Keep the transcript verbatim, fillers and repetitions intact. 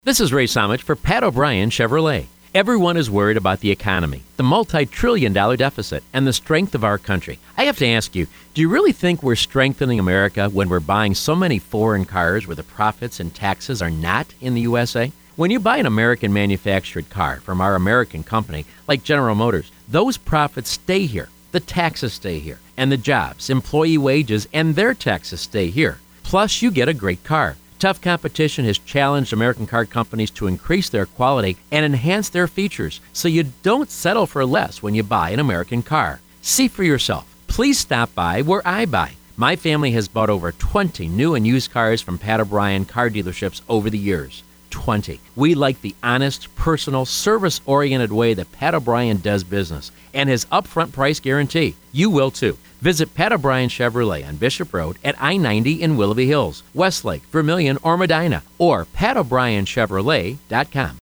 This is Ray Samich for Pat O'Brien Chevrolet. Everyone is worried about the economy, the multi-trillion dollar deficit, and the strength of our country. I have to ask you, do you really think we're strengthening America when we're buying so many foreign cars where the profits and taxes are not in the U S A? When you buy an American manufactured car from our American company, like General Motors, those profits stay here, the taxes stay here, and the jobs, employee wages, and their taxes stay here. Plus, you get a great car. Tough competition has challenged American car companies to increase their quality and enhance their features, so you don't settle for less when you buy an American car. See for yourself. Please stop by where I buy. My family has bought over twenty new and used cars from Pat O'Brien car dealerships over the years. twenty. We like the honest, personal, service-oriented way that Pat O'Brien does business and his upfront price guarantee. You will too. Visit Pat O'Brien Chevrolet on Bishop Road at I ninety in Willoughby Hills, Westlake, Vermilion, or Medina, or pat o'brien chevrolet dot com.